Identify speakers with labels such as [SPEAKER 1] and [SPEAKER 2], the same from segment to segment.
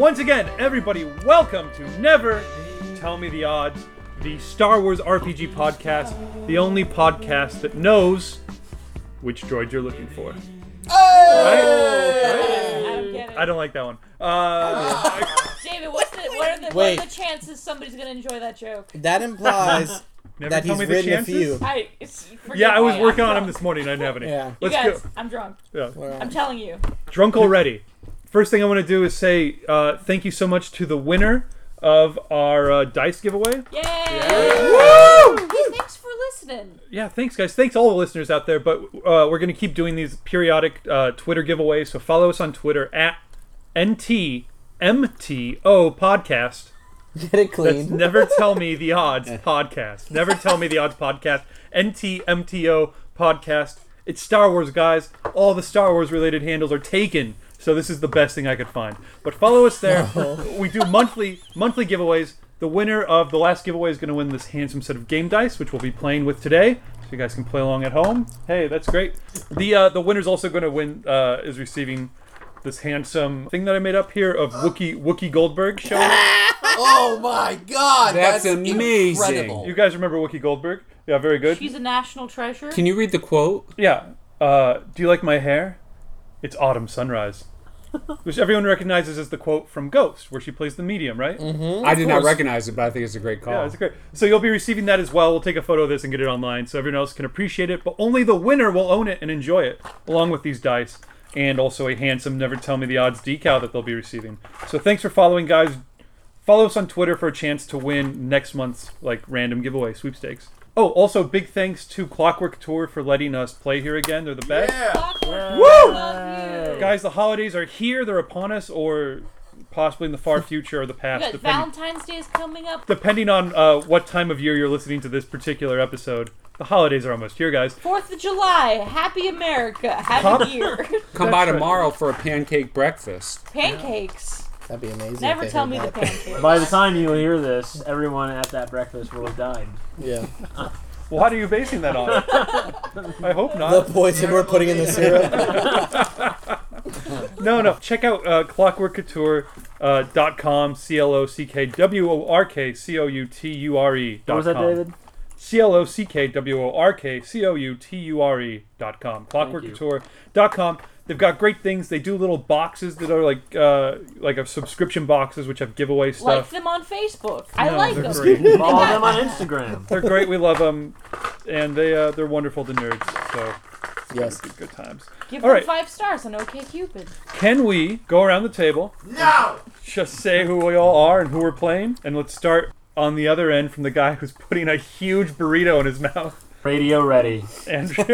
[SPEAKER 1] Once again, everybody, welcome to Never Tell Me the Odds, the Star Wars RPG podcast, the only podcast that knows which droid you're looking for. Right? I don't like that one.
[SPEAKER 2] David, what are the chances somebody's going to enjoy that joke?
[SPEAKER 3] That implies that he's written a few.
[SPEAKER 1] I was working on him this morning. I didn't have any.
[SPEAKER 3] Yeah.
[SPEAKER 2] You guys, I'm drunk.
[SPEAKER 1] Yeah.
[SPEAKER 2] I'm telling you.
[SPEAKER 1] Drunk already. First thing I want to do is say thank you so much to the winner of our dice giveaway.
[SPEAKER 2] Yay!
[SPEAKER 1] Woo!
[SPEAKER 2] Hey, thanks for listening.
[SPEAKER 1] Yeah, thanks, guys. Thanks to all the listeners out there. But we're going to keep doing these periodic Twitter giveaways. So follow us on Twitter at NTMTO Podcast.
[SPEAKER 3] Get it clean.
[SPEAKER 1] That's Never Tell Me the Odds Podcast. Never Tell Me the Odds Podcast. NTMTO Podcast. It's Star Wars, guys. All the Star Wars related handles are taken. So this is the best thing I could find. But follow us there. We do monthly giveaways. The winner of the last giveaway is going to win this handsome set of game dice, which we'll be playing with today. So you guys can play along at home. Hey, that's great. The winner's also going to win, is receiving this handsome thing that I made up here of Wookie Goldberg showing up.
[SPEAKER 4] Oh my god!
[SPEAKER 5] That's amazing.
[SPEAKER 4] Incredible.
[SPEAKER 1] You guys remember Wookie Goldberg? Yeah, very good.
[SPEAKER 2] She's a national treasure.
[SPEAKER 5] Can you read the quote?
[SPEAKER 1] Yeah. Do you like my hair? It's autumn sunrise. Which everyone recognizes as the quote from Ghost, where she plays the medium, right?
[SPEAKER 3] Mm-hmm,
[SPEAKER 5] I did not recognize it, but I think it's a great call.
[SPEAKER 1] Yeah, it's great. So you'll be receiving that as well. We'll take a photo of this and get it online so everyone else can appreciate it, but only the winner will own it and enjoy it, along with these dice, and also a handsome Never Tell Me the Odds decal that they'll be receiving. So thanks for following, guys. Follow us on Twitter for a chance to win next month's random giveaway sweepstakes. Oh, also big thanks to Clockwork Tour for letting us play here again. They're the best.
[SPEAKER 2] Clockwork,
[SPEAKER 1] Woo!
[SPEAKER 2] love you.
[SPEAKER 1] Guys, the holidays are here. They're upon us, or possibly in the far future or the past.
[SPEAKER 2] You got Valentine's Day is coming up.
[SPEAKER 1] Depending on what time of year you're listening to this particular episode. The holidays are almost here, guys.
[SPEAKER 2] 4th of July. Happy America. Happy year.
[SPEAKER 5] Come by tomorrow for a pancake breakfast.
[SPEAKER 2] Pancakes.
[SPEAKER 3] That'd be amazing.
[SPEAKER 2] Never tell me the pancakes.
[SPEAKER 6] By the time you hear this, everyone at that breakfast will have died.
[SPEAKER 3] Yeah.
[SPEAKER 1] What are you basing that on? I hope not.
[SPEAKER 3] The poison we're putting in the syrup.
[SPEAKER 1] No. Check out clockworkcouture.com, CLOCKWORKCOUTURE.com.
[SPEAKER 6] What was that, David?
[SPEAKER 1] CLOCKWORKCOUTURE.com. Clockworkcouture.com. They've got great things. They do little boxes that are like a subscription boxes, which have giveaway stuff.
[SPEAKER 2] Like them on Facebook. I like them.
[SPEAKER 1] Great.
[SPEAKER 6] Follow them on Instagram.
[SPEAKER 1] They're great. We love them, and they're wonderful to nerds. So
[SPEAKER 3] Yes.
[SPEAKER 1] good times.
[SPEAKER 2] Give
[SPEAKER 1] All
[SPEAKER 2] them
[SPEAKER 1] right.
[SPEAKER 2] 5 stars on OkCupid.
[SPEAKER 1] Can we go around the table?
[SPEAKER 4] No!
[SPEAKER 1] Just say who we all are and who we're playing, and let's start on the other end from the guy who's putting a huge burrito in his mouth.
[SPEAKER 6] Radio ready.
[SPEAKER 1] Andrew.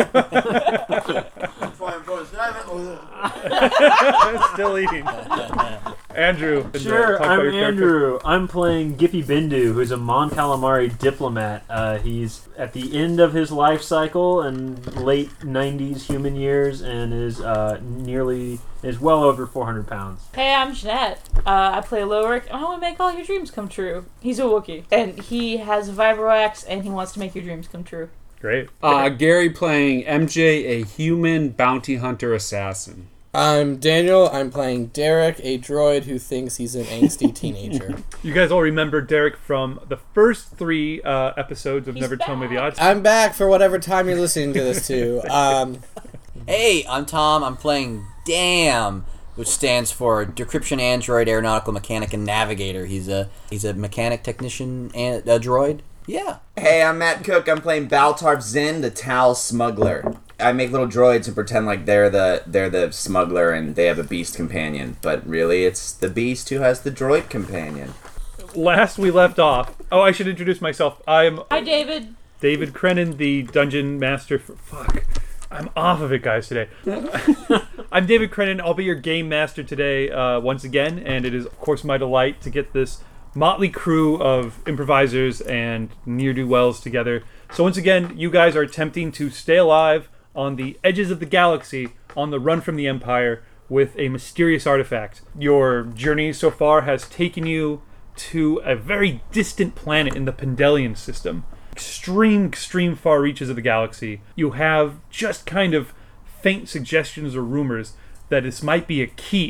[SPEAKER 1] Still eating. Andrew.
[SPEAKER 6] Sure,
[SPEAKER 1] talk about
[SPEAKER 6] I'm
[SPEAKER 1] your character.
[SPEAKER 6] Andrew. I'm playing Giffy Bindu, who's a Mon Calamari diplomat. He's at the end of his life cycle and late 90s human years, and is well over 400 pounds.
[SPEAKER 2] Hey, I'm Jeanette. I play Lorik, and I want to make all your dreams come true. He's a Wookiee, and he has a vibro axe, and he wants to make your dreams come true.
[SPEAKER 1] Great.
[SPEAKER 5] Gary playing MJ, a human bounty hunter assassin.
[SPEAKER 3] I'm Daniel. I'm playing Derek, a droid who thinks he's an angsty teenager.
[SPEAKER 1] You guys all remember Derek from the first 3 episodes of
[SPEAKER 2] He's
[SPEAKER 1] Never Tell Me the
[SPEAKER 2] back.
[SPEAKER 1] Odds.
[SPEAKER 3] I'm back for whatever time you're listening to this to.
[SPEAKER 4] Hey, I'm Tom. I'm playing DAM, which stands for Decryption Android Aeronautical Mechanic and Navigator. He's a mechanic technician and a droid. Yeah.
[SPEAKER 7] Hey, I'm Matt Cook. I'm playing Baltarp Zinn, the Tal Smuggler. I make little droids and pretend like they're the smuggler and they have a beast companion, but really it's the beast who has the droid companion.
[SPEAKER 1] Last we left off. Oh, I should introduce myself. I'm
[SPEAKER 2] Hi, David.
[SPEAKER 1] David Crennan, the dungeon master for... Fuck. I'm off of it, guys, today. I'm David Crennan. I'll be your game master today once again, and it is, of course, my delight to get this motley crew of improvisers and ne'er-do-wells together. So once again, you guys are attempting to stay alive on the edges of the galaxy on the run from the Empire with a mysterious artifact. Your journey so far has taken you to a very distant planet in the Pendelian system. Extreme far reaches of the galaxy. You have just kind of faint suggestions or rumors that this might be a key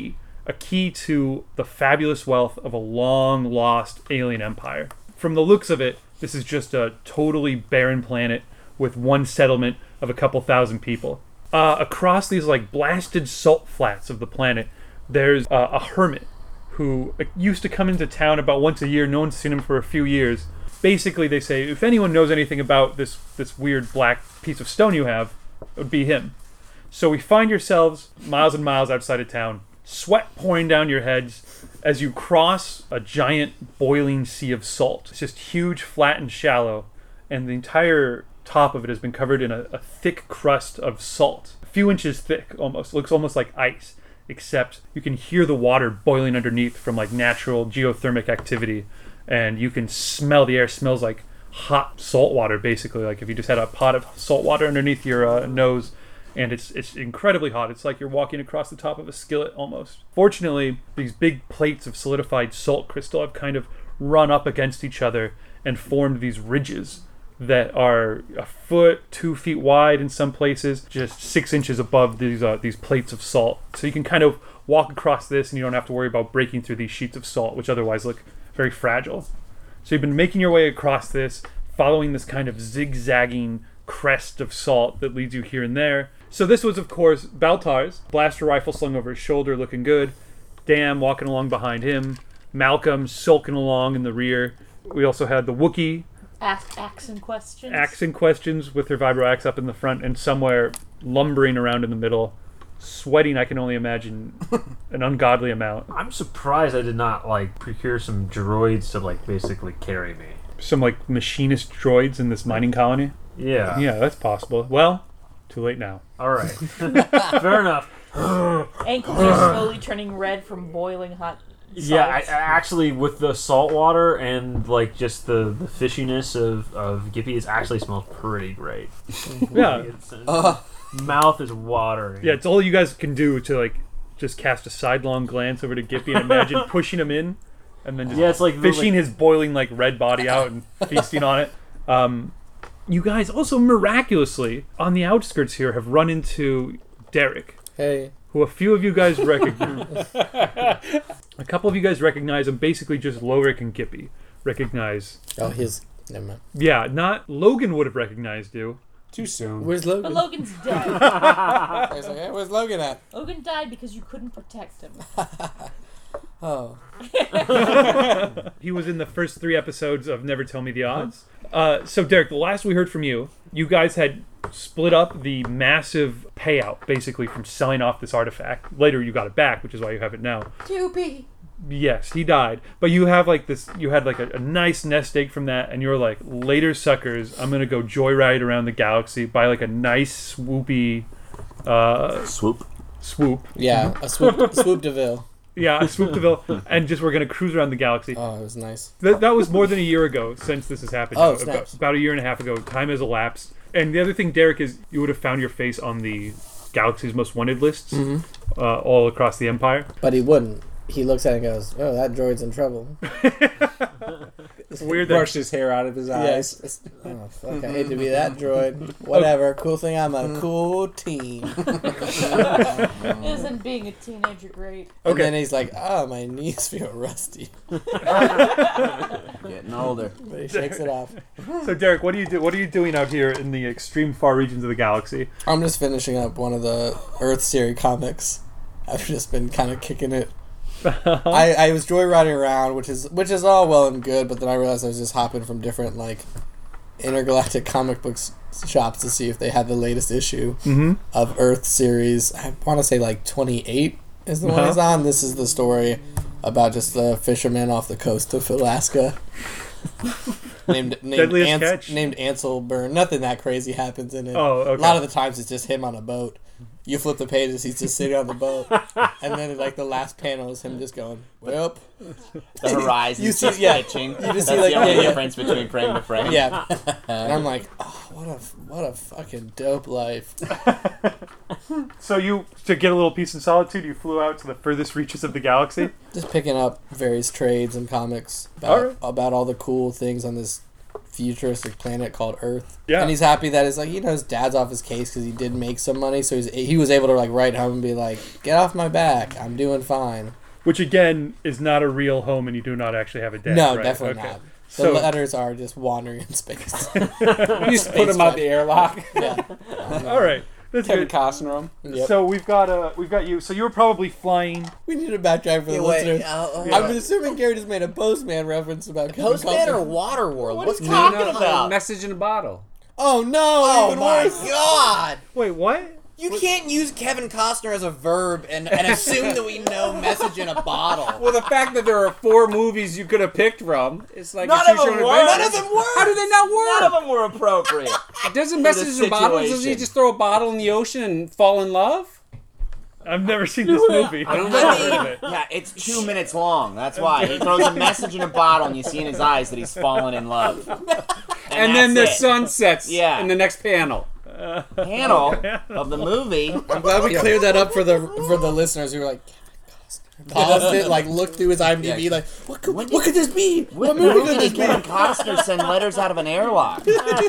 [SPEAKER 1] a key to the fabulous wealth of a long-lost alien empire. From the looks of it, this is just a totally barren planet with one settlement of a couple thousand people. Across these like blasted salt flats of the planet, there's a hermit who used to come into town about once a year. No one's seen him for a few years. Basically, they say, if anyone knows anything about this weird black piece of stone you have, it would be him. So we find yourselves miles and miles outside of town, sweat pouring down your heads as you cross a giant boiling sea of salt. It's just huge, flat, and shallow, and the entire top of it has been covered in a thick crust of salt. A few inches thick, almost. Looks almost like ice, except you can hear the water boiling underneath from like natural geothermic activity, and you can smell the air. Smells like hot salt water, basically. Like if you just had a pot of salt water underneath your nose, and it's incredibly hot. It's like you're walking across the top of a skillet almost. Fortunately, these big plates of solidified salt crystal have kind of run up against each other and formed these ridges that are a foot, 2 feet wide in some places, just 6 inches above these plates of salt. So you can kind of walk across this and you don't have to worry about breaking through these sheets of salt, which otherwise look very fragile. So you've been making your way across this, following this kind of zigzagging crest of salt that leads you here and there. So this was, of course, Baltar's, blaster rifle slung over his shoulder, looking good. Dam walking along behind him. Malcolm sulking along in the rear. We also had the Wookiee,
[SPEAKER 2] Axing questions.
[SPEAKER 1] axing questions with her vibro axe up in the front, and somewhere lumbering around in the middle, sweating, I can only imagine, an ungodly amount.
[SPEAKER 6] I'm surprised I did not like procure some droids to like basically carry me.
[SPEAKER 1] Some like machinist droids in this mining colony.
[SPEAKER 6] Yeah.
[SPEAKER 1] Yeah, that's possible. Well, too late now.
[SPEAKER 6] All right. Fair enough.
[SPEAKER 2] Ankles are slowly turning red from boiling hot salt.
[SPEAKER 6] Yeah, I actually, with the salt water and like just the fishiness of Gippy, it actually smells pretty great.
[SPEAKER 1] Yeah.
[SPEAKER 6] Mouth is watering.
[SPEAKER 1] Yeah, it's all you guys can do to like just cast a sidelong glance over to Gippy and imagine pushing him in and then just
[SPEAKER 6] Yeah, it's like
[SPEAKER 1] fishing his boiling like red body out and feasting on it. You guys also miraculously on the outskirts here have run into Derek,
[SPEAKER 3] Hey.
[SPEAKER 1] who a few of you guys recognize. A couple of you guys recognize him. Basically, just Lorik and Gippy recognize.
[SPEAKER 3] Oh, never mind.
[SPEAKER 1] Yeah, not Logan would have recognized you.
[SPEAKER 5] Too soon.
[SPEAKER 3] Where's
[SPEAKER 2] But
[SPEAKER 3] Logan?
[SPEAKER 2] Logan's dead.
[SPEAKER 3] I was like, hey, where's Logan at?
[SPEAKER 2] Logan died because you couldn't protect him.
[SPEAKER 3] Oh.
[SPEAKER 1] He was in the first 3 episodes of Never Tell Me the Odds. So, Derek, the last we heard from you, you guys had split up the massive payout, basically, from selling off this artifact. Later, you got it back, which is why you have it now.
[SPEAKER 2] Doopy.
[SPEAKER 1] Yes, he died. But you have like this. You had like a nice nest egg from that, and you were like, later, suckers, I'm gonna go joyride around the galaxy, buy like a nice swoopy swoop.
[SPEAKER 3] Yeah, a swoop DeVille.
[SPEAKER 1] Yeah, a swoop DeVille, and just we're gonna cruise around the galaxy.
[SPEAKER 3] Oh, it was nice.
[SPEAKER 1] That was more than a year ago since this has happened.
[SPEAKER 3] Oh, snaps.
[SPEAKER 1] About a year and a half ago. Time has elapsed. And the other thing, Derek, is you would have found your face on the Galaxy's Most Wanted lists all across the Empire.
[SPEAKER 3] But he wouldn't. He looks at it and goes, oh, that droid's in trouble.
[SPEAKER 1] It's weird that
[SPEAKER 5] Brushed his hair out of his eyes.
[SPEAKER 3] Yes. Oh, fuck, I hate to be that droid. Whatever. Cool thing, I'm on a cool team.
[SPEAKER 2] Isn't being a teenager great?
[SPEAKER 3] And then he's like, oh, my knees feel rusty.
[SPEAKER 4] Getting older.
[SPEAKER 3] But he shakes it off.
[SPEAKER 1] So, Derek, what do you do? What are you doing out here in the extreme far regions of the galaxy?
[SPEAKER 3] I'm just finishing up one of the Earth series comics. I've just been kind of kicking it. I was joyriding around, which is all well and good, but then I realized I was just hopping from different like intergalactic comic books shops to see if they had the latest issue of Earth series. I want to say like 28 is the one he's on. This is the story about just the fisherman off the coast of Alaska. named
[SPEAKER 1] Deadliest Catch?
[SPEAKER 3] Named Ansel Byrne. Nothing that crazy happens in it.
[SPEAKER 1] Oh, okay.
[SPEAKER 3] A lot of the times it's just him on a boat. You flip the pages, he's just sitting on the boat, and then like the last panel is him just going, "Well."
[SPEAKER 7] The horizon
[SPEAKER 3] You see, yeah,
[SPEAKER 7] sketching.
[SPEAKER 3] you just
[SPEAKER 7] That's
[SPEAKER 3] see, like,
[SPEAKER 7] the only
[SPEAKER 3] yeah.
[SPEAKER 7] difference between frame to frame.
[SPEAKER 3] Yeah, and I'm like, oh, what a fucking dope life.
[SPEAKER 1] So you, to get a little peace and solitude, you flew out to the furthest reaches of the galaxy?
[SPEAKER 3] Just picking up various trades and comics
[SPEAKER 1] Alright.
[SPEAKER 3] about all the cool things on this futuristic planet called Earth.
[SPEAKER 1] Yeah.
[SPEAKER 3] And he's happy that it's like, his dad's off his case because he did make some money, so he was able to like write home and be like, get off my back, I'm doing fine.
[SPEAKER 1] Which again is not a real home, and you do not actually have a dad.
[SPEAKER 3] No,
[SPEAKER 1] right?
[SPEAKER 3] definitely
[SPEAKER 1] Okay.
[SPEAKER 3] not. The
[SPEAKER 1] So
[SPEAKER 3] letters are just wandering in space.
[SPEAKER 5] You just put him out the airlock.
[SPEAKER 3] Yeah.
[SPEAKER 1] all right, that's
[SPEAKER 5] Kevin
[SPEAKER 1] good.
[SPEAKER 5] Costner him.
[SPEAKER 3] Yep.
[SPEAKER 1] So we've got you. So you were probably flying.
[SPEAKER 3] We need to backtrack for the listeners.
[SPEAKER 4] I've
[SPEAKER 3] I've been assuming Gary just made a Postman reference about Kevin
[SPEAKER 4] Postman or
[SPEAKER 3] Costner.
[SPEAKER 4] Waterworld? What's
[SPEAKER 5] No,
[SPEAKER 4] talking
[SPEAKER 5] no,
[SPEAKER 4] about?
[SPEAKER 5] Message in a bottle.
[SPEAKER 3] Oh no!
[SPEAKER 4] Oh
[SPEAKER 3] even
[SPEAKER 4] my
[SPEAKER 3] worse.
[SPEAKER 4] god!
[SPEAKER 1] Wait, what?
[SPEAKER 4] You can't use Kevin Costner as a verb and assume that we know message in a bottle.
[SPEAKER 5] Well, the fact that there are 4 movies you could have picked from, it's like
[SPEAKER 6] None
[SPEAKER 5] a
[SPEAKER 6] of them
[SPEAKER 5] choose your own
[SPEAKER 6] work.
[SPEAKER 5] adventure.
[SPEAKER 4] None of them work.
[SPEAKER 5] How do they not work?
[SPEAKER 6] None of them were appropriate.
[SPEAKER 5] Doesn't message in a bottle? Doesn't he
[SPEAKER 6] situation.
[SPEAKER 5] just throw a bottle in the ocean and fall in love?
[SPEAKER 1] I've never seen this movie.
[SPEAKER 5] I don't
[SPEAKER 1] I've
[SPEAKER 5] know.
[SPEAKER 1] never heard of it.
[SPEAKER 7] Yeah, it's 2 minutes long. That's why he throws a message in a bottle, and you see in his eyes that he's fallen in love.
[SPEAKER 5] And then the
[SPEAKER 7] that's it.
[SPEAKER 5] sun sets
[SPEAKER 7] Yeah.
[SPEAKER 5] in the next panel.
[SPEAKER 7] Panel of the movie.
[SPEAKER 3] I'm glad we cleared that up for the listeners who were like, paused it, like looked through his IMDb, like what could this be? What movie could this
[SPEAKER 7] Did
[SPEAKER 3] be?
[SPEAKER 7] Kevin Costner send letters out of an airlock?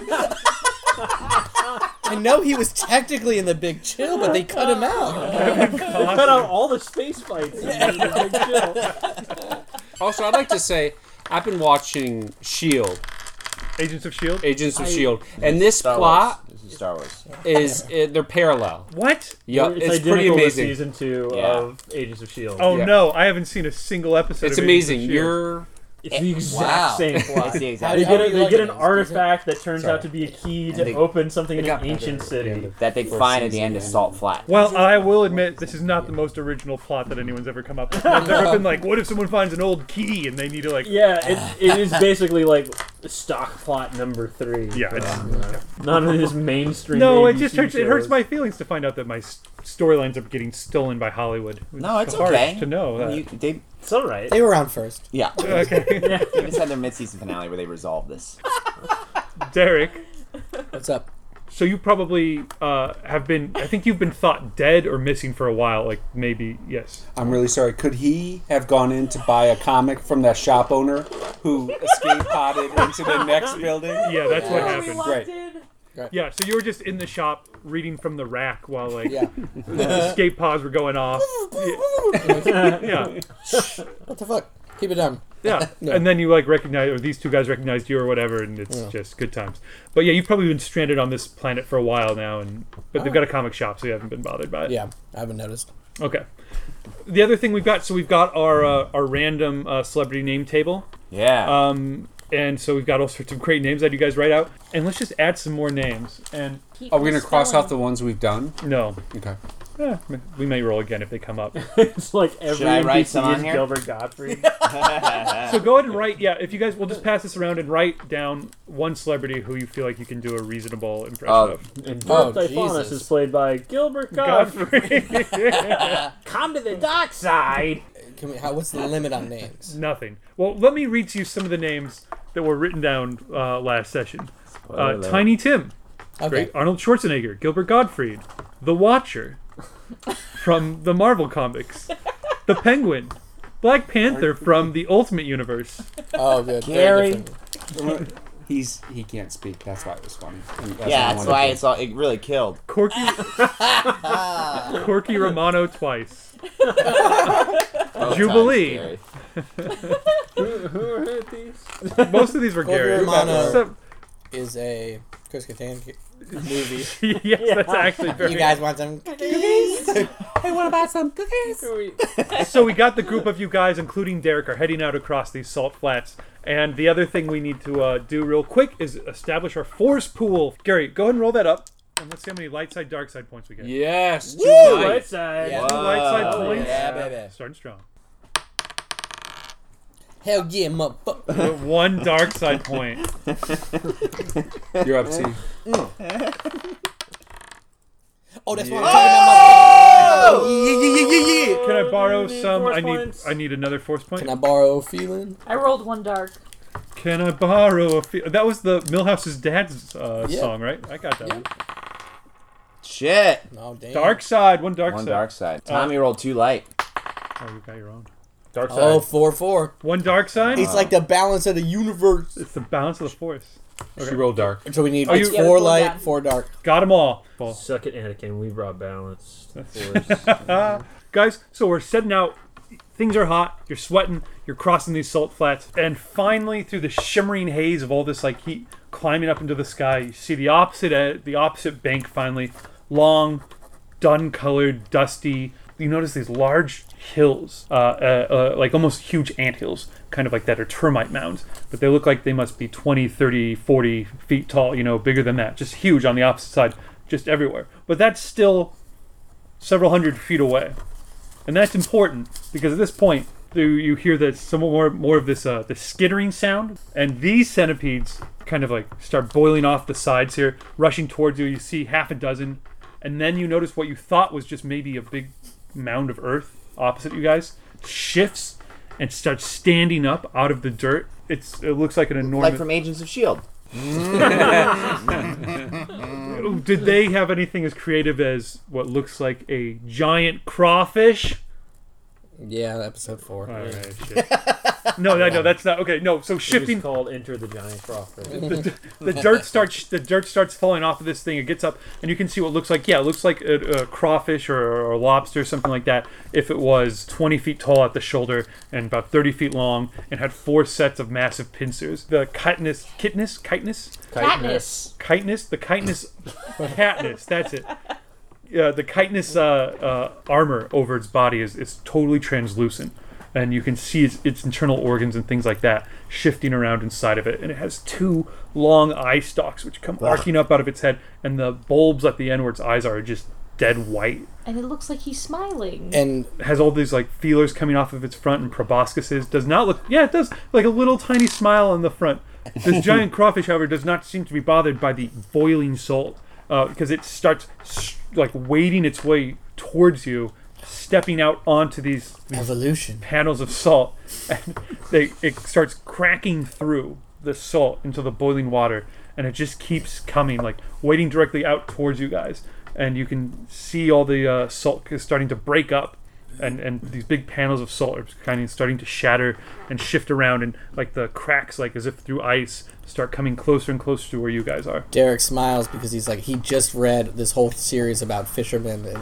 [SPEAKER 3] I know he was technically in The Big Chill, but they cut him out.
[SPEAKER 6] They cut out all the space fights. And made a big chill.
[SPEAKER 5] Also, I'd like to say, I've been watching S.H.I.E.L.D.,
[SPEAKER 1] Agents of Shield.
[SPEAKER 5] Agents of S.H.I.E.L.D., and this
[SPEAKER 7] Star
[SPEAKER 5] plot
[SPEAKER 7] Wars. This is Star Wars.
[SPEAKER 5] is, they're parallel.
[SPEAKER 1] What?
[SPEAKER 5] Yeah,
[SPEAKER 6] It's
[SPEAKER 5] it's pretty
[SPEAKER 6] identical to
[SPEAKER 5] amazing.
[SPEAKER 6] season 2
[SPEAKER 7] Yeah.
[SPEAKER 6] of Agents of S.H.I.E.L.D.
[SPEAKER 1] Oh
[SPEAKER 5] Yeah.
[SPEAKER 1] no, I haven't seen a single episode.
[SPEAKER 5] It's
[SPEAKER 1] of Agents of
[SPEAKER 5] amazing.
[SPEAKER 1] S.H.I.E.L.D.
[SPEAKER 5] You're...
[SPEAKER 6] It's the exact
[SPEAKER 7] Wow.
[SPEAKER 6] same plot.
[SPEAKER 7] It's the
[SPEAKER 3] How
[SPEAKER 7] exact
[SPEAKER 3] do
[SPEAKER 6] They
[SPEAKER 3] you-
[SPEAKER 6] get,
[SPEAKER 3] how
[SPEAKER 6] they get
[SPEAKER 3] like
[SPEAKER 6] an
[SPEAKER 3] it?
[SPEAKER 6] artifact that turns
[SPEAKER 5] Sorry.
[SPEAKER 6] out to be a key
[SPEAKER 7] And
[SPEAKER 6] to
[SPEAKER 7] they-
[SPEAKER 6] open something in
[SPEAKER 5] got
[SPEAKER 6] an ancient
[SPEAKER 5] better at the end
[SPEAKER 6] city.
[SPEAKER 5] of-
[SPEAKER 7] that they
[SPEAKER 5] First
[SPEAKER 7] find at the
[SPEAKER 5] season,
[SPEAKER 7] end of
[SPEAKER 5] yeah.
[SPEAKER 7] Salt Flat.
[SPEAKER 1] Well, I will admit this is not the most original plot that anyone's ever come up with. There's never been like, what if someone finds an old key and they need to like?
[SPEAKER 6] Yeah, it is basically like stock plot number 3.
[SPEAKER 1] Yeah, it's,
[SPEAKER 6] None of this mainstream.
[SPEAKER 1] no, it
[SPEAKER 6] ABC
[SPEAKER 1] just hurts. It hurts
[SPEAKER 6] shows.
[SPEAKER 1] my feelings to find out that my storylines are getting stolen by Hollywood.
[SPEAKER 7] No, it's
[SPEAKER 1] harsh
[SPEAKER 7] okay.
[SPEAKER 1] to know that.
[SPEAKER 7] They,
[SPEAKER 6] It's alright.
[SPEAKER 3] They were around first.
[SPEAKER 7] yeah.
[SPEAKER 1] Okay,
[SPEAKER 7] They just had their mid-season finale where they resolved this.
[SPEAKER 1] Derek.
[SPEAKER 3] What's up?
[SPEAKER 1] So you probably have been. I think you've been thought dead or missing for a while. Like maybe yes.
[SPEAKER 5] I'm really sorry. Could he have gone in to buy a comic from that shop owner who escape podded into the next building?
[SPEAKER 1] Yeah, that's what
[SPEAKER 3] Yeah.
[SPEAKER 1] happened.
[SPEAKER 5] Great.
[SPEAKER 1] Yeah, so you were just in the shop reading from the rack while like
[SPEAKER 3] Yeah.
[SPEAKER 1] the escape pods were going off. Yeah,
[SPEAKER 3] What the fuck? Keep it down.
[SPEAKER 1] yeah.
[SPEAKER 3] No.
[SPEAKER 1] And then you like recognize, or these two guys recognized you or whatever, and it's just good times. But yeah, you've probably been stranded on this planet for a while now, but they've got a comic shop, so you haven't been bothered by it.
[SPEAKER 3] Yeah, I haven't noticed.
[SPEAKER 1] Okay. The other thing we've got our random celebrity name table.
[SPEAKER 7] Yeah.
[SPEAKER 1] And so we've got all sorts of great names that you guys write out. And let's just add some more names. And
[SPEAKER 5] Are we going to cross out the ones we've done?
[SPEAKER 1] no,
[SPEAKER 5] Okay.
[SPEAKER 1] we may roll again if they come up.
[SPEAKER 6] It's like every
[SPEAKER 7] Should I write
[SPEAKER 6] NPC
[SPEAKER 7] some on
[SPEAKER 6] is
[SPEAKER 7] here?
[SPEAKER 6] Gilbert Gottfried.
[SPEAKER 1] So go ahead and write. Yeah, if you guys, we'll just pass this around and write down one celebrity who you feel like you can do a reasonable impression of.
[SPEAKER 6] And
[SPEAKER 3] Oh,
[SPEAKER 6] Bert Typhonus
[SPEAKER 3] Jesus.
[SPEAKER 6] is played by Gilbert Gottfried.
[SPEAKER 1] Godfrey.
[SPEAKER 6] Come to the dark side.
[SPEAKER 3] What's the limit on names?
[SPEAKER 1] Nothing. Well, let me read to you some of the names that were written down last session. Tiny Tim.
[SPEAKER 3] Okay.
[SPEAKER 1] Great. Arnold Schwarzenegger. Gilbert Gottfried. The Watcher. From the Marvel Comics. The Penguin. Black Panther from the Ultimate Universe.
[SPEAKER 3] Oh, good.
[SPEAKER 7] Gary.
[SPEAKER 3] Very different.
[SPEAKER 5] He can't speak. That's why it was funny.
[SPEAKER 7] Yeah, that's why it really killed.
[SPEAKER 1] Corky Romano twice.
[SPEAKER 7] Both
[SPEAKER 1] Jubilee.
[SPEAKER 7] times,
[SPEAKER 6] Who are these?
[SPEAKER 1] Most of these were
[SPEAKER 3] Corky
[SPEAKER 1] Gary.
[SPEAKER 3] Romano.
[SPEAKER 1] So-
[SPEAKER 3] Is a Chris Kattan movie.
[SPEAKER 1] yes, that's actually very.
[SPEAKER 3] You guys want some cookies?
[SPEAKER 5] Hey, what about some cookies?
[SPEAKER 1] So we got the group of you guys, including Derek, are heading out across these salt flats. And the other thing we need to do real quick is establish our force pool. Gary, go ahead and roll that up. And let's see how many light side, dark side points we get.
[SPEAKER 5] Yes.
[SPEAKER 6] Woo!
[SPEAKER 5] Tonight.
[SPEAKER 6] Right side.
[SPEAKER 3] Yeah.
[SPEAKER 1] Two light side
[SPEAKER 7] Whoa.
[SPEAKER 1] points.
[SPEAKER 3] Yeah, baby.
[SPEAKER 1] Starting strong.
[SPEAKER 3] Hell yeah, motherfucker.
[SPEAKER 1] One dark side point.
[SPEAKER 5] You're up, T.
[SPEAKER 3] Oh, that's what I'm talking about.
[SPEAKER 7] Oh!
[SPEAKER 1] Can I borrow
[SPEAKER 6] need
[SPEAKER 1] some?
[SPEAKER 6] force
[SPEAKER 1] I need.
[SPEAKER 6] points.
[SPEAKER 1] I need another force point.
[SPEAKER 3] Can I borrow a feeling?
[SPEAKER 2] I rolled one dark.
[SPEAKER 1] Can I borrow a? That was the Millhouse's dad's
[SPEAKER 3] Yeah.
[SPEAKER 1] song, right? I got that
[SPEAKER 3] Yeah.
[SPEAKER 1] one.
[SPEAKER 7] Shit.
[SPEAKER 3] Oh, damn.
[SPEAKER 1] Dark side. One dark
[SPEAKER 7] One
[SPEAKER 1] side.
[SPEAKER 7] dark side. Tommy rolled 2 light.
[SPEAKER 1] Oh, you got your own.
[SPEAKER 6] Dark side.
[SPEAKER 3] Oh, 4-4.
[SPEAKER 1] One dark side.
[SPEAKER 3] It's like the balance of the universe.
[SPEAKER 1] It's the balance of the force.
[SPEAKER 5] She rolled dark.
[SPEAKER 3] So we need
[SPEAKER 1] Oh, you-
[SPEAKER 3] 4
[SPEAKER 2] Yeah,
[SPEAKER 3] light,
[SPEAKER 2] down.
[SPEAKER 3] 4 dark.
[SPEAKER 1] Got them all. Well,
[SPEAKER 6] Suck it, Anakin. We brought balance to the force.
[SPEAKER 1] guys, so we're setting out. Things are hot. You're sweating. You're crossing these salt flats, and finally, through the shimmering haze of all this like heat climbing up into the sky, you see the opposite bank. Finally, long, dun-colored, dusty. You notice these large hills, like almost huge anthills, kind of like that, are termite mounds, but they look like they must be 20, 30, 40 feet tall. Bigger than that, just huge on the opposite side, just everywhere. But that's still several hundred feet away. And that's important because at this point you hear that some more of this the skittering sound, and these centipedes kind of like start boiling off the sides here, rushing towards you. You see half a dozen, and then you notice what you thought was just maybe a big mound of earth opposite you guys shifts and starts standing up out of the dirt. It looks like an enormous.
[SPEAKER 7] Like from Agents of S.H.I.E.L.D.
[SPEAKER 1] Did they have anything as creative as what looks like a giant crawfish?
[SPEAKER 3] Yeah, episode 4.
[SPEAKER 1] All right, shit. No, that's not okay. No, so
[SPEAKER 6] It
[SPEAKER 1] shifting.
[SPEAKER 6] was called Enter the Giant Crawfish.
[SPEAKER 1] The dirt starts falling off of this thing. It gets up, and you can see what looks like. Yeah, it looks like a crawfish or a lobster, something like that. If it was 20 feet tall at the shoulder and about 30 feet long, and had 4 sets of massive pincers. The chitinous. That's it. The chitinous armor over its body is totally translucent. And you can see its internal organs and things like that shifting around inside of it. And it has 2 long eye stalks which come arcing up out of its head. And the bulbs at the end where its eyes are just dead white.
[SPEAKER 2] And it looks like he's smiling.
[SPEAKER 3] And
[SPEAKER 1] It has all these like feelers coming off of its front and proboscises. Does not look... Yeah, it does. Like a little tiny smile on the front. This giant crawfish, however, does not seem to be bothered by the boiling salt. Because it starts like wading its way towards you, stepping out onto these
[SPEAKER 3] evolution.
[SPEAKER 1] panels of salt, and it starts cracking through the salt into the boiling water, and it just keeps coming, like wading directly out towards you guys, and you can see all the salt is starting to break up, and these big panels of salt are kind of starting to shatter and shift around, and like the cracks, like as if through ice, start coming closer and closer to where you guys are.
[SPEAKER 3] Derek smiles because he's like, he just read this whole series about fishermen in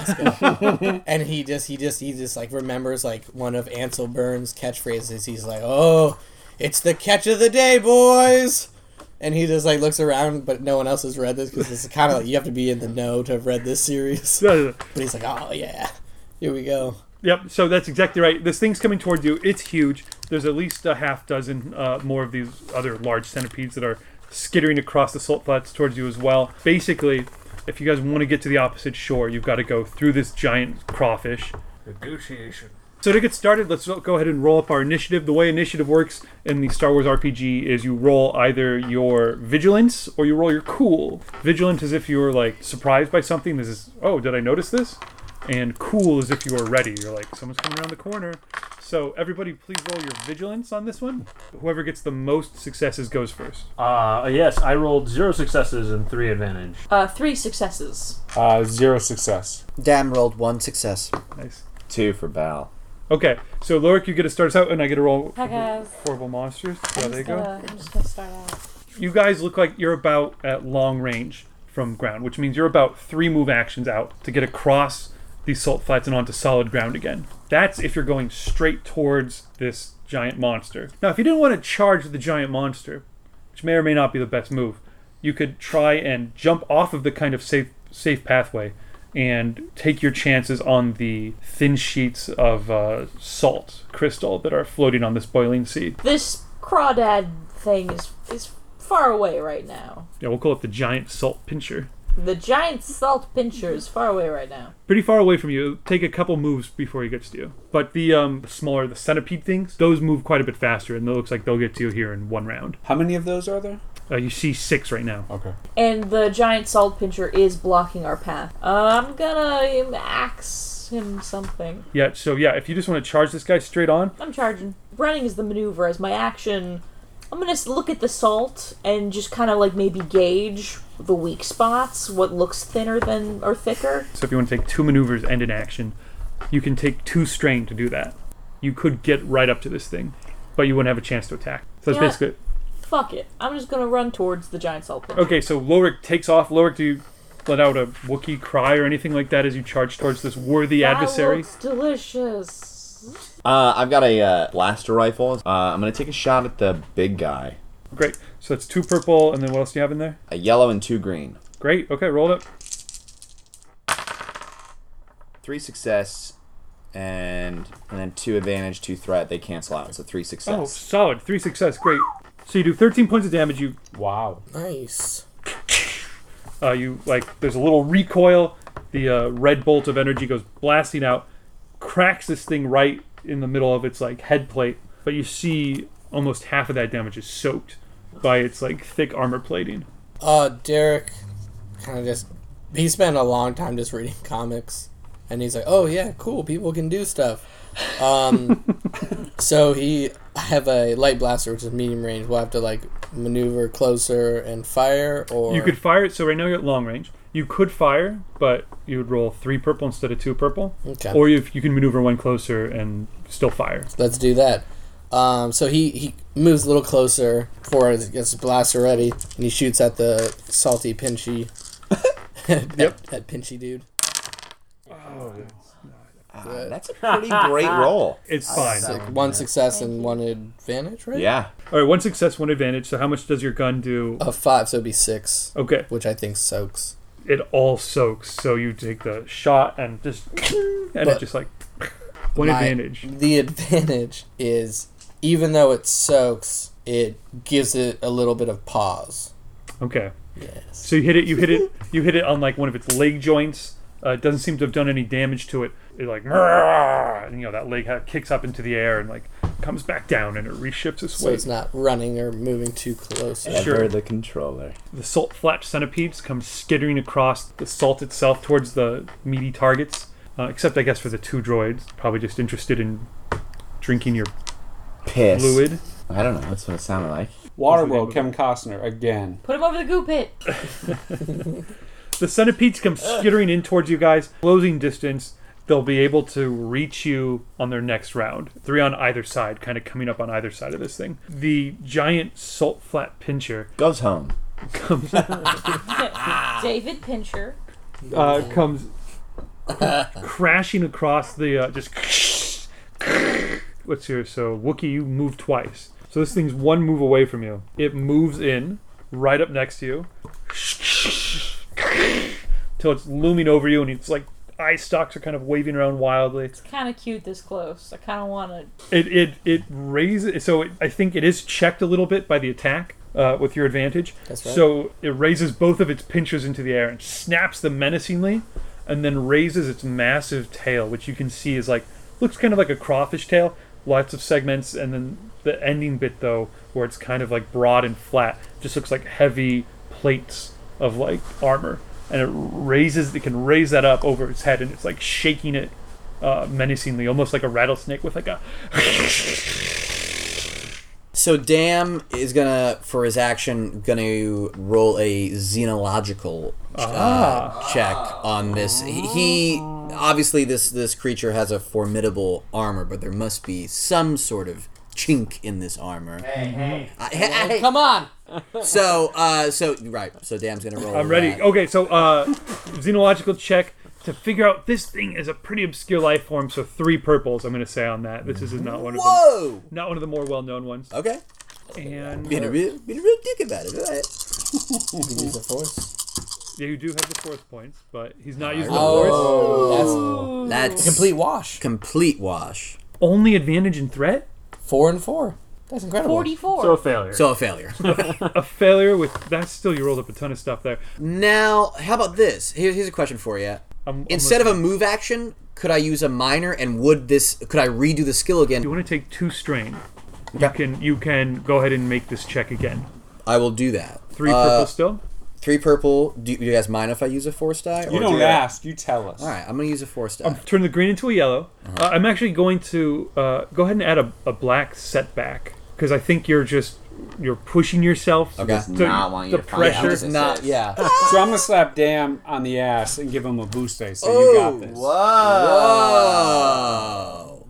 [SPEAKER 3] Alaska, and he just like remembers like one of Ansel Burns' catchphrases. He's like, "Oh, it's the catch of the day, boys." And he just like looks around, but no one else has read this because it's kind of like you have to be in the know to have read this series. But he's like, "Oh yeah, here we go."
[SPEAKER 1] Yep, so that's exactly right. This thing's coming towards you. It's huge. There's at least a half dozen more of these other large centipedes that are skittering across the salt flats towards you as well. Basically, if you guys want to get to the opposite shore, you've got to go through this giant crawfish.
[SPEAKER 6] Negotiation.
[SPEAKER 1] So to get started, let's go ahead and roll up our initiative. The way initiative works in the Star Wars RPG is you roll either your vigilance or you roll your cool. Vigilant is if you're like surprised by something. This is, oh, did I notice this? And cool is if you are ready. You're like, someone's coming around the corner. So everybody please roll your vigilance on this one. Whoever gets the most successes goes first.
[SPEAKER 6] Yes, I rolled 0 successes and 3 advantage.
[SPEAKER 2] 3 successes.
[SPEAKER 5] 0 success.
[SPEAKER 4] Dam rolled 1 success.
[SPEAKER 1] Nice.
[SPEAKER 7] 2 for Bal.
[SPEAKER 1] Okay, so Lorik, you get to start us out, and I get to roll
[SPEAKER 2] Hi guys.
[SPEAKER 1] horrible monsters. Yeah, there you go.
[SPEAKER 2] I'm just gonna start out.
[SPEAKER 1] You guys look like you're about at long range from ground, which means you're about 3 move actions out to get across these salt flats and onto solid ground again. That's if you're going straight towards this giant monster. Now, if you didn't want to charge the giant monster, which may or may not be the best move, you could try and jump off of the kind of safe pathway and take your chances on the thin sheets of salt crystal that are floating on this boiling sea.
[SPEAKER 2] This crawdad thing is far away right now.
[SPEAKER 1] Yeah, we'll call it the giant salt pincher.
[SPEAKER 2] The giant salt pincher is far away right now.
[SPEAKER 1] Pretty far away from you. It'll take a couple moves before he gets to you. But the smaller, the centipede things, those move quite a bit faster, and it looks like they'll get to you here in 1 round.
[SPEAKER 5] How many of those are there?
[SPEAKER 1] You see 6 right now.
[SPEAKER 5] Okay.
[SPEAKER 2] And the giant salt pincher is blocking our path. I'm gonna axe him something.
[SPEAKER 1] Yeah, so yeah, if you just want to charge this guy straight on,
[SPEAKER 2] I'm charging. Running is the maneuver. As my action, I'm gonna look at the salt and just kind of like maybe gauge the weak spots, what looks thinner than or thicker.
[SPEAKER 1] so if you want to take 2 maneuvers and an action, you can take 2 strain to do that. You could get right up to this thing, but you wouldn't have a chance to attack. So that's
[SPEAKER 2] Yeah.
[SPEAKER 1] basically...
[SPEAKER 2] fuck it. I'm just gonna run towards the giant salt pincher.
[SPEAKER 1] Okay, so Lorik takes off. Lorik, do you let out a Wookiee cry or anything like that as you charge towards this worthy adversary?
[SPEAKER 2] That looks delicious.
[SPEAKER 7] I've got a blaster rifle. I'm gonna take a shot at the big guy.
[SPEAKER 1] Great. So that's 2 purple, and then what else do you have in there?
[SPEAKER 7] A yellow and 2 green.
[SPEAKER 1] Great. Okay, roll it.
[SPEAKER 7] 3 success, and then 2 advantage, 2 threat. They cancel out. So 3 success.
[SPEAKER 1] Oh, solid. 3 success. Great. So you do 13 points of damage. You
[SPEAKER 5] Wow.
[SPEAKER 3] Nice.
[SPEAKER 1] there's a little recoil. The red bolt of energy goes blasting out, cracks this thing right in the middle of its head plate. But you see almost half of that damage is soaked by its thick armor plating.
[SPEAKER 3] Derek kind of he spent a long time just reading comics, and he's like, oh yeah, cool, people can do stuff. So I have a light blaster, which is medium range. We'll have to maneuver closer and fire, or
[SPEAKER 1] You could fire it. So right now you're at long range. You could fire, but you would roll 3 purple instead of 2 purple.
[SPEAKER 3] Okay.
[SPEAKER 1] Or you can maneuver 1 closer and still fire.
[SPEAKER 3] Let's do that. So he moves a little closer before he gets his blaster ready, and he shoots at the salty pinchy. that pinchy dude.
[SPEAKER 7] That's a pretty great roll.
[SPEAKER 1] It's fine.
[SPEAKER 3] It's 1 success and 1 advantage, right?
[SPEAKER 7] Yeah.
[SPEAKER 1] All right, 1 success, 1 advantage. So how much does your gun do?
[SPEAKER 3] 5, so it'd be 6,
[SPEAKER 1] Okay,
[SPEAKER 3] which I think soaks.
[SPEAKER 1] it all soaks. So you take the shot and just, and
[SPEAKER 3] But
[SPEAKER 1] it just 1 advantage.
[SPEAKER 3] The advantage is, even though it soaks, it gives it a little bit of pause.
[SPEAKER 1] Okay.
[SPEAKER 3] Yes.
[SPEAKER 1] So you hit it on one of its leg joints. It doesn't seem to have done any damage to it. It and that leg kicks up into the air and comes back down, and it reships its
[SPEAKER 3] So
[SPEAKER 1] weight.
[SPEAKER 3] it's not running or moving too close.
[SPEAKER 1] Sure.
[SPEAKER 7] the controller.
[SPEAKER 1] The salt flat centipedes come skittering across the salt itself towards the meaty targets. Except I guess for the 2 droids, probably just interested in drinking your
[SPEAKER 7] Piss.
[SPEAKER 1] fluid.
[SPEAKER 7] I don't know. That's what it sounded like.
[SPEAKER 5] Waterworld, Kevin Costner again.
[SPEAKER 2] Put him over the goo pit.
[SPEAKER 1] The centipedes come skittering in towards you guys. Closing distance, they'll be able to reach you on their next round. 3 on either side, kind of coming up on either side of this thing. The giant salt flat pincher
[SPEAKER 7] Goes home.
[SPEAKER 1] comes
[SPEAKER 2] David Pincher.
[SPEAKER 1] comes crashing across the just. What's here? So Wookiee, you move twice. So this thing's 1 move away from you. It moves in right up next to you. Till it's looming over you, and it's eye stalks are kind of waving around wildly.
[SPEAKER 2] It's kind of cute this close. I kind of want to.
[SPEAKER 1] It raises. So I think it is checked a little bit by the attack with your advantage.
[SPEAKER 3] That's right.
[SPEAKER 1] So it raises both of its pinchers into the air and snaps them menacingly, and then raises its massive tail, which you can see is looks kind of like a crawfish tail. Lots of segments, and then the ending bit though, where it's kind of broad and flat, just looks like heavy plates of armor. And it can raise that up over its head, and it's shaking it menacingly, almost like a rattlesnake with a.
[SPEAKER 4] So Dam is gonna, for his action, gonna roll a xenological check on this. He obviously this creature has a formidable armor, but there must be some sort of chink in this armor. Hey.
[SPEAKER 3] Come on!
[SPEAKER 4] So right. So Dam's gonna roll.
[SPEAKER 1] I'm ready.
[SPEAKER 4] that.
[SPEAKER 1] Okay, so xenological check to figure out this thing is a pretty obscure life form. So 3 purples. I'm going to say on that. This is not one of
[SPEAKER 4] Whoa!
[SPEAKER 1] not one of the more well-known ones.
[SPEAKER 4] Okay.
[SPEAKER 1] And
[SPEAKER 4] Being a real dick about it. All right.
[SPEAKER 3] You can use a force.
[SPEAKER 1] yeah, you do have the 4th points, but he's not using
[SPEAKER 3] Oh,
[SPEAKER 4] That's
[SPEAKER 3] that's a complete wash.
[SPEAKER 4] complete wash.
[SPEAKER 1] the force. Only advantage in threat.
[SPEAKER 3] 4 and 4. That's incredible.
[SPEAKER 2] 44.
[SPEAKER 6] So a failure.
[SPEAKER 4] So a failure.
[SPEAKER 1] A failure with that's still you rolled up a ton of stuff there.
[SPEAKER 4] Now, how about this? Here's a question for you.
[SPEAKER 1] I'm
[SPEAKER 4] Instead of a
[SPEAKER 1] listening.
[SPEAKER 4] move action, could I use a minor, and could I redo the skill again?
[SPEAKER 1] You want to take 2 strain.
[SPEAKER 4] Okay.
[SPEAKER 1] You can go ahead and make this check again.
[SPEAKER 4] I will do that.
[SPEAKER 1] 3 purple still.
[SPEAKER 4] 3 purple. Do you guys mind if I use a force die?
[SPEAKER 5] You don't ask, you tell us.
[SPEAKER 4] All right, I'm gonna use a force die.
[SPEAKER 1] Turn the green into a yellow. I'm actually going to go ahead and add a black setback because I think you're pushing yourself.
[SPEAKER 4] Okay.
[SPEAKER 7] Does not want you
[SPEAKER 1] the
[SPEAKER 7] to find out
[SPEAKER 1] pressure-
[SPEAKER 7] what this
[SPEAKER 4] Not
[SPEAKER 7] is.
[SPEAKER 4] yeah.
[SPEAKER 5] So I'm gonna slap Dam on the ass and give him a boost day. So you got this.
[SPEAKER 7] Whoa.
[SPEAKER 4] Whoa.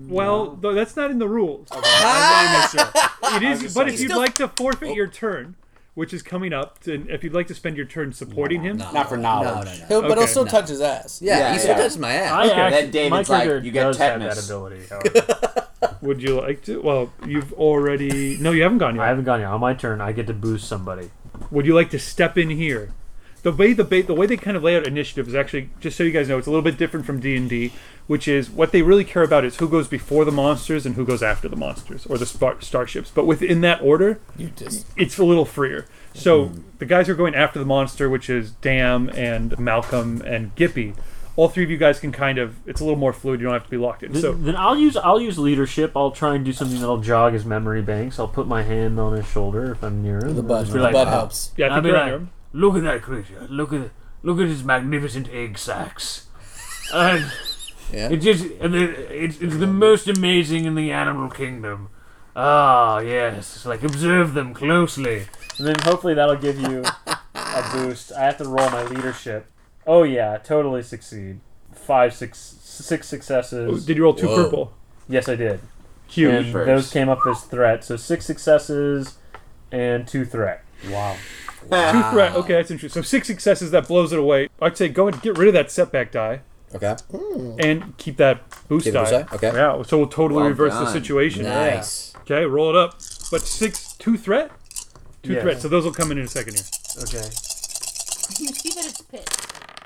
[SPEAKER 1] Well, though that's not in the rules.
[SPEAKER 5] I want to make sure.
[SPEAKER 1] It is, but if you'd
[SPEAKER 4] still-
[SPEAKER 1] like to forfeit your turn, which is coming up, if you'd like to spend your turn supporting him,
[SPEAKER 5] Not for knowledge.
[SPEAKER 3] But he'll
[SPEAKER 1] Okay.
[SPEAKER 3] still touch his ass.
[SPEAKER 4] Yeah,
[SPEAKER 7] Yeah,
[SPEAKER 4] he still
[SPEAKER 7] yeah.
[SPEAKER 4] touches my ass.
[SPEAKER 6] I actually,
[SPEAKER 7] Then David's
[SPEAKER 6] my
[SPEAKER 7] like,
[SPEAKER 6] character
[SPEAKER 7] you get
[SPEAKER 6] does
[SPEAKER 7] tetanus.
[SPEAKER 6] have that ability, however.
[SPEAKER 1] would you like to? Well, you've already. No, you haven't gone yet.
[SPEAKER 6] I haven't gone yet. On my turn, I get to boost somebody.
[SPEAKER 1] Would you like to step in here? The way they kind of lay out initiative is actually, just so you guys know, it's a little bit different from D&D, which is what they really care about is who goes before the monsters and who goes after the monsters or the starships. But within that order, it's a little freer. So the guys who are going after the monster, which is Dam and Malcolm and Gippy, all three of you guys can kind of, it's a little more fluid. You don't have to be locked in. So
[SPEAKER 6] Then I'll use leadership. I'll try and do something that'll jog his memory banks. I'll put my hand on his shoulder if I'm near him.
[SPEAKER 3] The butt,
[SPEAKER 6] Just be
[SPEAKER 3] the
[SPEAKER 6] like,
[SPEAKER 3] butt helps.
[SPEAKER 1] yeah, I
[SPEAKER 6] I'll
[SPEAKER 1] think
[SPEAKER 6] be
[SPEAKER 1] you're
[SPEAKER 6] like,
[SPEAKER 1] near him.
[SPEAKER 6] look at that creature. Look at his magnificent egg sacs. And
[SPEAKER 4] Yeah.
[SPEAKER 6] it's the most amazing in the animal kingdom. Ah, yes. It's like observe them closely. And then hopefully that'll give you a boost. I have to roll my leadership. Oh yeah, totally succeed. 6 successes.
[SPEAKER 1] Did you roll 2
[SPEAKER 4] Whoa.
[SPEAKER 1] purple?
[SPEAKER 6] Yes, I did.
[SPEAKER 1] Huge.
[SPEAKER 6] And those came up as threat. So 6 successes and 2 threat.
[SPEAKER 5] Wow.
[SPEAKER 1] 2 threat. Okay, that's interesting. So 6 successes, that blows it away. I'd say go and get rid of that setback die
[SPEAKER 4] Okay.
[SPEAKER 1] and keep that boost
[SPEAKER 4] Keep the
[SPEAKER 1] die.
[SPEAKER 4] boost die? Okay.
[SPEAKER 1] Yeah, so we'll totally
[SPEAKER 7] Well
[SPEAKER 1] reverse the
[SPEAKER 7] done.
[SPEAKER 1] situation.
[SPEAKER 4] Nice.
[SPEAKER 1] Okay, roll it up. But 2 threat? 2
[SPEAKER 6] Yes.
[SPEAKER 1] threat. So those will come in a second here.
[SPEAKER 6] Okay.
[SPEAKER 2] You see that it's pissed.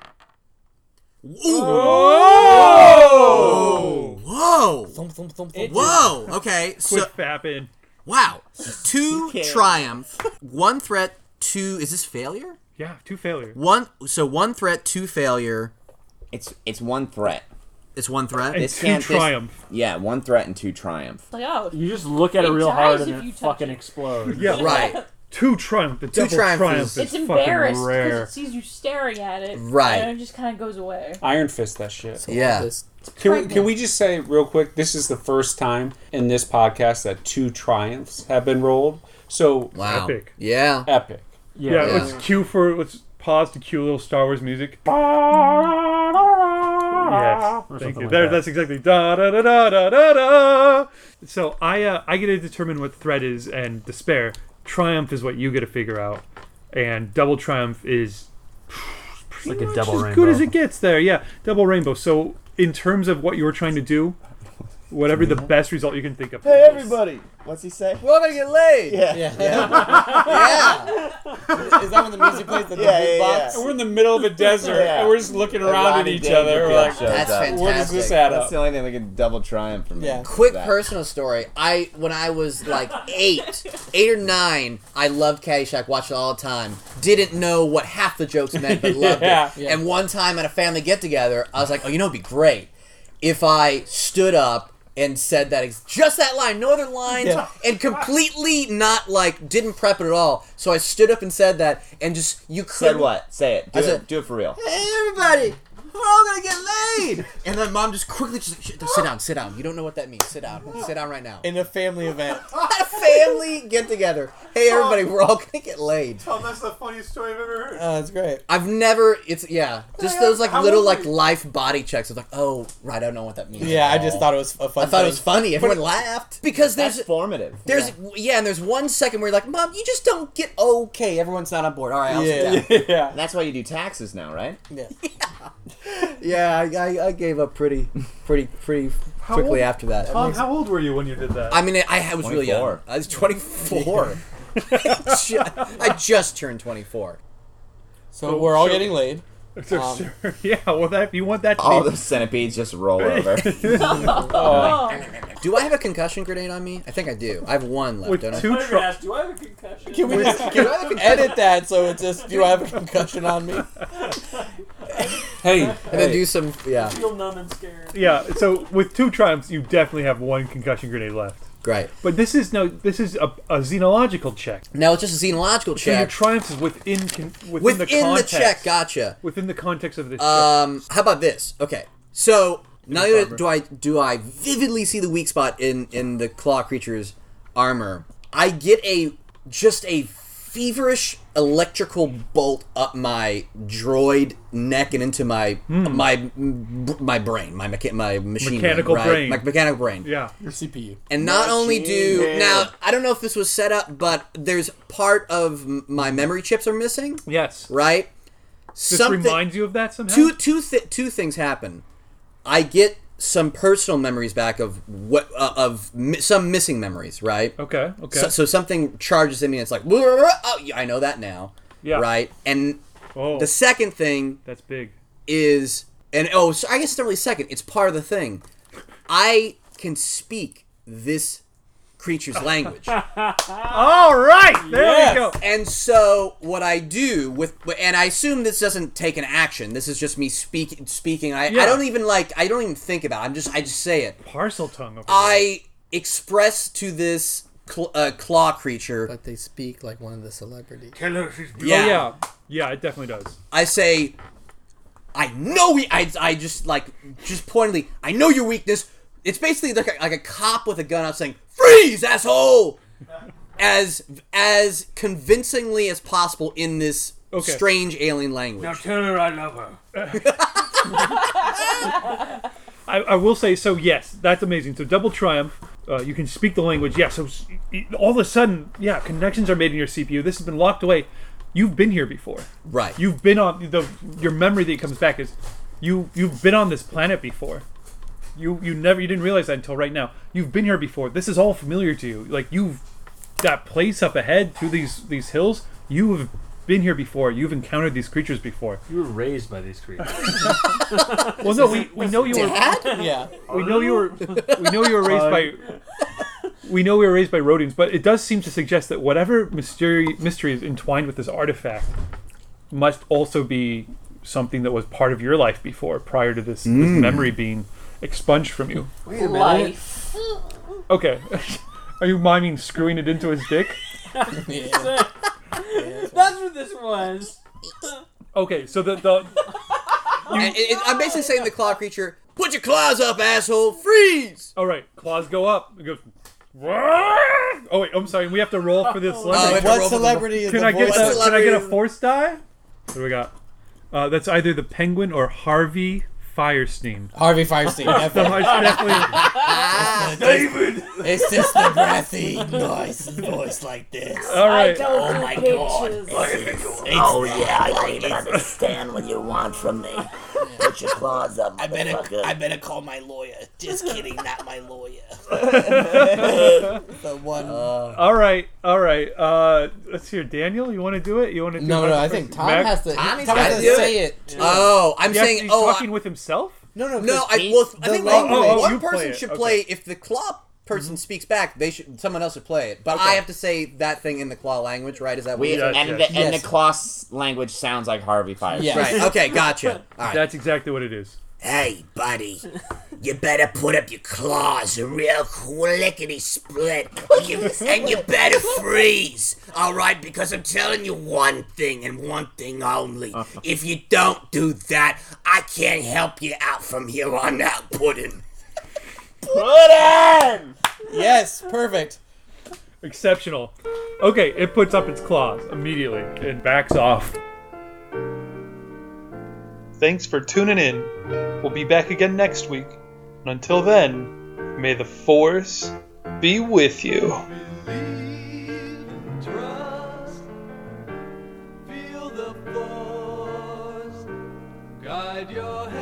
[SPEAKER 4] Whoa!
[SPEAKER 3] Thump, thump, thump, thump.
[SPEAKER 4] Whoa! Okay, so
[SPEAKER 1] Quit fapping.
[SPEAKER 4] wow, 2 triumph, 1 threat, 2. Is this failure?
[SPEAKER 1] Yeah, 2 failure.
[SPEAKER 4] 1 threat, 2 failure.
[SPEAKER 7] It's 1 threat.
[SPEAKER 4] It's 1 threat.
[SPEAKER 1] And
[SPEAKER 7] This
[SPEAKER 1] 2
[SPEAKER 7] can't- this-
[SPEAKER 1] triumph.
[SPEAKER 7] Yeah, 1 threat and 2 triumph.
[SPEAKER 2] Like, oh,
[SPEAKER 6] You just look at it
[SPEAKER 2] It
[SPEAKER 6] real
[SPEAKER 2] dies
[SPEAKER 6] hard
[SPEAKER 2] if
[SPEAKER 6] and
[SPEAKER 2] you
[SPEAKER 6] it
[SPEAKER 2] touch
[SPEAKER 6] fucking
[SPEAKER 2] it.
[SPEAKER 6] explodes.
[SPEAKER 1] Yeah,
[SPEAKER 4] Right.
[SPEAKER 1] 2 triumph. The double
[SPEAKER 4] triumph
[SPEAKER 1] triumph
[SPEAKER 4] is-
[SPEAKER 1] is
[SPEAKER 2] it's
[SPEAKER 1] fucking
[SPEAKER 2] embarrassed because
[SPEAKER 1] rare.
[SPEAKER 2] it sees you staring at it.
[SPEAKER 4] Right.
[SPEAKER 2] And it just kind of goes away.
[SPEAKER 5] Iron Fist that shit.
[SPEAKER 4] Yeah.
[SPEAKER 3] This-
[SPEAKER 5] Can we just say real quick, this is the first time in this podcast that 2 triumphs have been rolled. So
[SPEAKER 4] Wow.
[SPEAKER 1] Epic.
[SPEAKER 4] Yeah.
[SPEAKER 5] epic.
[SPEAKER 1] Yeah,
[SPEAKER 4] Yeah.
[SPEAKER 1] let's pause to cue a little Star Wars music. Yes,
[SPEAKER 6] Or
[SPEAKER 1] thank
[SPEAKER 6] something
[SPEAKER 1] you.
[SPEAKER 6] like
[SPEAKER 1] There,
[SPEAKER 6] that.
[SPEAKER 1] that's exactly da da da da da da da. So I get to determine what threat is and despair. Triumph is what you get to figure out, and double triumph is
[SPEAKER 6] like a
[SPEAKER 1] much
[SPEAKER 6] double
[SPEAKER 1] as
[SPEAKER 6] rainbow.
[SPEAKER 1] good as it gets there. Yeah, double rainbow. So in terms of what you were trying to do, whatever the best result you can think of.
[SPEAKER 7] Hey everybody! What's he say?
[SPEAKER 4] We're all gonna get laid.
[SPEAKER 7] Yeah.
[SPEAKER 3] Yeah.
[SPEAKER 4] Yeah.
[SPEAKER 3] Is that when the music plays the
[SPEAKER 7] Yeah,
[SPEAKER 3] big
[SPEAKER 7] yeah,
[SPEAKER 3] box?
[SPEAKER 5] And we're in the middle of a desert,
[SPEAKER 7] Yeah.
[SPEAKER 5] and we're just looking around at
[SPEAKER 7] Rodney
[SPEAKER 5] each other. We're like,
[SPEAKER 7] Dangerfield shows
[SPEAKER 4] That's
[SPEAKER 7] up.
[SPEAKER 4] fantastic.
[SPEAKER 5] where does this add
[SPEAKER 7] That's
[SPEAKER 5] up?
[SPEAKER 7] the only thing that can double triumph for me.
[SPEAKER 3] Yeah.
[SPEAKER 4] Quick
[SPEAKER 7] That.
[SPEAKER 4] personal story. When I was like 8 or 9, I loved Caddyshack, watched it all the time. Didn't know what half the jokes meant, but loved
[SPEAKER 5] Yeah.
[SPEAKER 4] it. And one time at a family get-together, I was like, oh, you know it'd be great if I stood up and said that just that line, no other lines,
[SPEAKER 3] Yeah.
[SPEAKER 4] and completely not like didn't prep it at all. So I stood up and said that, and just you
[SPEAKER 7] Said
[SPEAKER 4] couldn't.
[SPEAKER 7] what? Say it. Do
[SPEAKER 4] I
[SPEAKER 7] it.
[SPEAKER 4] said-
[SPEAKER 7] Do it for real.
[SPEAKER 4] Hey everybody, we're all gonna get laid. And then mom just quickly just like, sit down. You don't know what that means. Sit down right now.
[SPEAKER 3] In a family event.
[SPEAKER 4] At a family get together. Hey everybody, we're all gonna get laid.
[SPEAKER 1] That's the funniest story I've ever heard.
[SPEAKER 3] Oh, that's great.
[SPEAKER 4] I've never. It's just those like little like life body checks of like, oh right, I don't know what that means.
[SPEAKER 3] Yeah,
[SPEAKER 4] at
[SPEAKER 3] I just
[SPEAKER 4] all.
[SPEAKER 3] thought it was a fun
[SPEAKER 4] I thought it
[SPEAKER 3] thing.
[SPEAKER 4] was funny. Everyone laughed because
[SPEAKER 7] That's
[SPEAKER 4] there's
[SPEAKER 7] formative.
[SPEAKER 4] and there's 1 second where you're like, Mom, you just don't get okay. Everyone's not on board. All right, I'll sit down.
[SPEAKER 5] Yeah.
[SPEAKER 7] And that's why you do taxes now, right?
[SPEAKER 3] Yeah.
[SPEAKER 4] Yeah, I gave up pretty quickly
[SPEAKER 1] old-
[SPEAKER 4] after that.
[SPEAKER 1] Tom, how old were you when you did that?
[SPEAKER 4] I mean, I was really young.
[SPEAKER 7] 24.
[SPEAKER 4] I was 24. I just turned 24.
[SPEAKER 3] So we're all getting laid.
[SPEAKER 1] So, sure. Yeah, well, that you want that to
[SPEAKER 7] All
[SPEAKER 1] be
[SPEAKER 7] the centipedes just roll over.
[SPEAKER 2] Oh.
[SPEAKER 4] Do I have a concussion grenade on me? I think I do. I have 1 left,
[SPEAKER 1] with
[SPEAKER 4] don't I?
[SPEAKER 1] 2 tri-
[SPEAKER 6] do I have a concussion?
[SPEAKER 3] Can we just edit that so it's just, do I have a concussion on me?
[SPEAKER 5] Hey,
[SPEAKER 4] And then do some, yeah.
[SPEAKER 6] feel numb and scared.
[SPEAKER 1] Yeah, so with 2 triumphs, you definitely have 1 concussion grenade left.
[SPEAKER 4] Great.
[SPEAKER 1] But this is a xenological check.
[SPEAKER 4] Now it's just a xenological
[SPEAKER 1] So your
[SPEAKER 4] check.
[SPEAKER 1] triumph is within the
[SPEAKER 4] Within the
[SPEAKER 1] context.
[SPEAKER 4] check, gotcha.
[SPEAKER 1] Within the context of this check.
[SPEAKER 4] How about this? Okay, so not only
[SPEAKER 1] armor.
[SPEAKER 4] do I vividly see the weak spot in the claw creature's armor, I get a feverish electrical bolt up my droid neck and into my brain, my machine
[SPEAKER 1] Mechanical brain.
[SPEAKER 4] my mechanical brain.
[SPEAKER 1] Yeah.
[SPEAKER 3] Your CPU.
[SPEAKER 4] And not only
[SPEAKER 5] Machine
[SPEAKER 4] now, I don't know if this was set up, but there's part of my memory chips are missing,
[SPEAKER 1] Yes.
[SPEAKER 4] right?
[SPEAKER 1] This reminds you of that somehow?
[SPEAKER 4] Two things happen. I get some personal memories back of some missing memories, right?
[SPEAKER 1] Okay.
[SPEAKER 4] So something charges in me and it's like, oh, yeah, I know that now.
[SPEAKER 1] Yeah.
[SPEAKER 4] Right? And
[SPEAKER 1] Oh,
[SPEAKER 4] the second thing
[SPEAKER 1] that's big.
[SPEAKER 4] is, so I guess it's not really second, it's part of the thing. I can speak this creature's language.
[SPEAKER 1] All right. There we go.
[SPEAKER 4] And so what I do and I assume this doesn't take an action. This is just me speaking. I don't even think about it. I just say it.
[SPEAKER 1] Parcel tongue. Over
[SPEAKER 4] I express to this claw creature.
[SPEAKER 3] But they speak like one of the celebrities.
[SPEAKER 1] Yeah. Yeah, it definitely does.
[SPEAKER 4] I say, I know. I just pointedly. I know your weakness. It's basically like a cop with a gun out saying, "Freeze, asshole!" as convincingly as possible in this strange alien language.
[SPEAKER 6] Now tell her I love her.
[SPEAKER 1] I will say, so yes, that's amazing. So Double Triumph, you can speak the language. Yeah, so all of a sudden, connections are made in your CPU. This has been locked away. You've been here before.
[SPEAKER 4] Right.
[SPEAKER 1] You've been on your memory that comes back is you've been on this planet before. You didn't realize that until right now. You've been here before. This is all familiar to you. Like that place up ahead through these hills. You have been here before. You've encountered these creatures before.
[SPEAKER 6] You were raised by these creatures.
[SPEAKER 1] Well, no, we know you were.
[SPEAKER 3] Yeah.
[SPEAKER 1] We know you were raised by. We know we were raised by Rodians, but it does seem to suggest that whatever mystery is entwined with this artifact must also be something that was part of your life before, prior to this memory being expunged from you.
[SPEAKER 6] Wait a minute.
[SPEAKER 2] Life.
[SPEAKER 1] Okay. Are you miming screwing it into his dick?
[SPEAKER 3] Yeah.
[SPEAKER 6] That's what this was.
[SPEAKER 1] Okay, so
[SPEAKER 4] I'm basically saying to the claw creature, "Put your claws up, asshole! Freeze!"
[SPEAKER 1] all right, claws go up. It goes. Oh wait, I'm sorry. We have to roll for this celebrity.
[SPEAKER 3] What celebrity is
[SPEAKER 1] Can
[SPEAKER 3] the
[SPEAKER 1] I get
[SPEAKER 3] voice?
[SPEAKER 1] can I get a force die? What do we got? That's either the Penguin or Harvey Firestein.
[SPEAKER 3] Harvey Firestein.
[SPEAKER 1] Definitely.
[SPEAKER 3] David! It's just the breathy voice like this.
[SPEAKER 1] All right.
[SPEAKER 2] Oh my god.
[SPEAKER 8] Oh yeah, I don't even understand what you want from me. Put your claws up,
[SPEAKER 3] I
[SPEAKER 8] motherfucker.
[SPEAKER 3] better call my lawyer. Just kidding, not my lawyer. The one.
[SPEAKER 1] All right. Let's hear. Daniel, you want to do it? You want to do
[SPEAKER 3] No,
[SPEAKER 1] it?
[SPEAKER 3] I think Tom
[SPEAKER 1] Mac-
[SPEAKER 3] has to.
[SPEAKER 4] Tommy
[SPEAKER 3] Tom
[SPEAKER 4] has
[SPEAKER 3] has
[SPEAKER 4] to
[SPEAKER 3] to
[SPEAKER 4] do
[SPEAKER 3] say
[SPEAKER 4] it.
[SPEAKER 3] it.
[SPEAKER 4] Oh, I'm
[SPEAKER 1] Yes,
[SPEAKER 4] saying.
[SPEAKER 1] he's
[SPEAKER 4] Oh,
[SPEAKER 1] talking with himself.
[SPEAKER 3] No.
[SPEAKER 4] I think
[SPEAKER 3] language.
[SPEAKER 1] you
[SPEAKER 4] one
[SPEAKER 1] play
[SPEAKER 4] person
[SPEAKER 1] it.
[SPEAKER 4] should
[SPEAKER 1] Okay.
[SPEAKER 4] play. If the claw person speaks back, someone else should play it. But I have to say that thing in the claw language, right? Is that what?
[SPEAKER 7] We,
[SPEAKER 1] Yes,
[SPEAKER 7] and,
[SPEAKER 1] yes.
[SPEAKER 7] The, and
[SPEAKER 3] Yes.
[SPEAKER 7] the class language sounds like Harvey Firestein.
[SPEAKER 3] Yeah.
[SPEAKER 4] Right. Okay. Gotcha. All right.
[SPEAKER 1] That's exactly what it is.
[SPEAKER 8] Hey, buddy, you better put up your claws real quickety split, and you better freeze, all right? Because I'm telling you one thing and one thing only. If you don't do that, I can't help you out from here on out, Puddin'.
[SPEAKER 7] Puddin'!
[SPEAKER 3] Yes, perfect.
[SPEAKER 1] Exceptional. Okay, it puts up its claws immediately and backs off. Thanks for tuning in. We'll be back again next week. And until then, may the Force be with you.
[SPEAKER 9] Believe and trust. Feel the force guide your head.